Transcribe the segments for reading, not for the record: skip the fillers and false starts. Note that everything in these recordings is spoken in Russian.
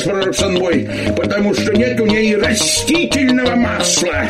пророк сын мой, потому что нет у ней растительного масла.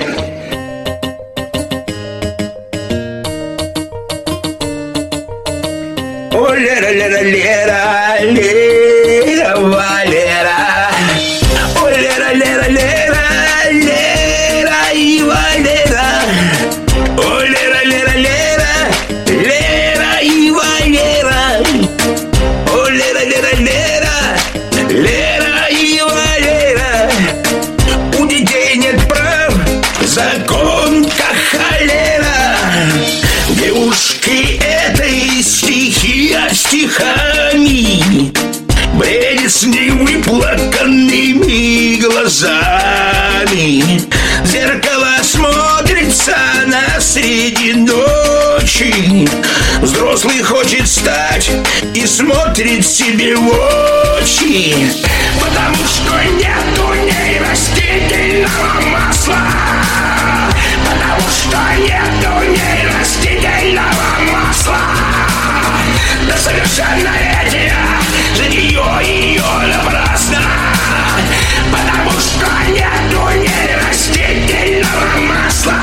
О, Лера, Лера, Лера, Лера, Валера. О, Лера, Лера, Лера, Лера и Валера. О, Лера, Лера, Лера, Лера и Валера. О, Лера, Лера, Лера, Лера и Валера. У детей нет прав, закон как холера. Девушки этой стихия стихами бредит с невыплаканными глазами. В зеркало смотрится на среди ночи. Взрослый хочет стать и смотрит себе в очи, потому что нет у ней растительного масла. Потому что нет у ней растительного масла. До совершеннолетия житье ее напрасно. Потому что нет у ней растительного масла.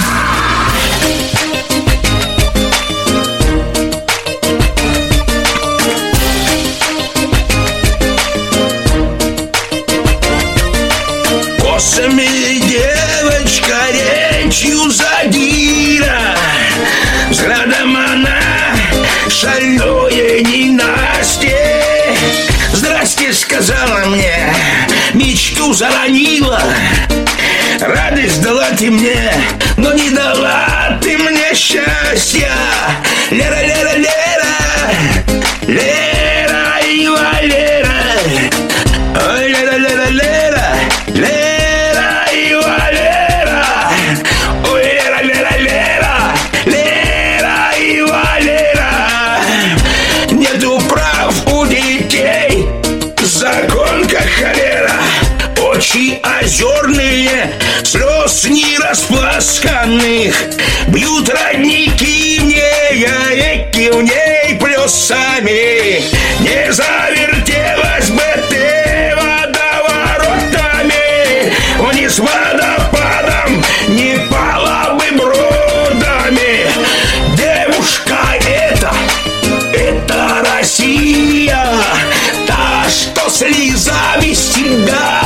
Косами девочка, речью задира. Взглядом она шальное ненастье. Здрасте, сказала мне, мечту заронила. Радость дала ты мне, но не дала ты мне счастья. Лера, Лера, Лера, Лера и Валера. Ой, Лера, Лера, Лера, Лера и Валера. Ой, Лера, Лера, Лера, Лера и Валера. Нету прав у детей, закон как холера. Очи озерные, слез не распласканных, бьют родники в ней, а реки в ней плесами. Не завертелась бы ты водоворотами, вниз водопадом не пала бы бродами. Девушка это Россия, та, что слезами себя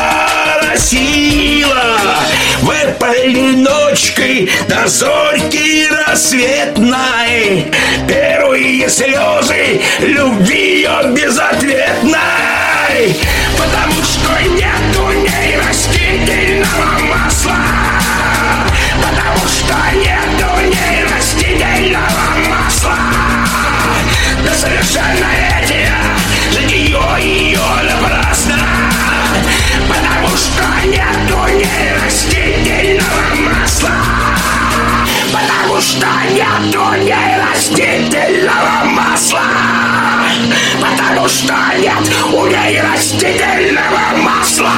росила. Выпали ночкой до зорьки рассветной, первые слезы любви ее безответной. Потому что нет у ней растительного масла. Потому что нет у ней растительного масла. До совершеннолетия житье ее напрасно. Потому что нет у ней растительного масла. Потому что нет у ней растительного масла. Потому что нет у ней растительного масла.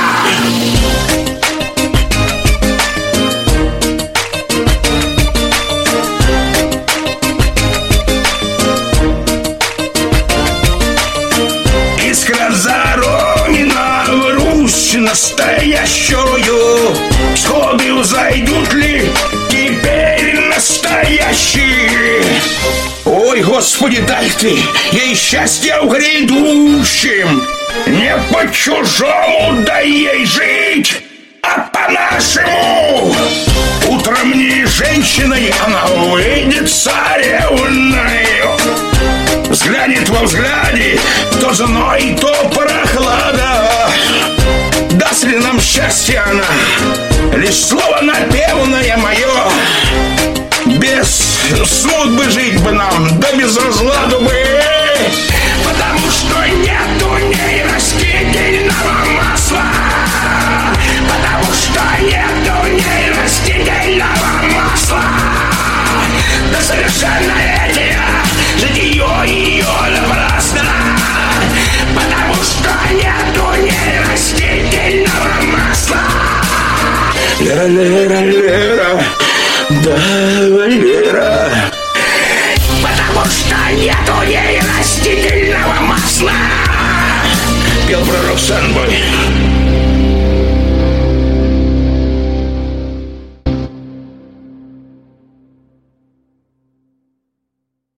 Искра заронена в Русь настоящую. Сходы взойдут ли теперь настоящие? Ой, Господи, дай ты ей счастья в грядущем. Не по-чужому дай ей жить, а по-нашему. Утром не женщиной она выйдет царевной. Взглянет во взгляде то зной, то прохлада. Даст ли нам счастье она, лишь слово напевное мое. Без смут бы жить бы нам, да без разладу бы. Потому что нет у ней растительного масла. Потому что нет у ней растительного масла. До совершеннолетия житье ее напрасно. Потому что нет у ней растительного масла. Лера, Лера, Лера, да, Валера. Потому что нет у ней растительного масла. пел пророк Санбой.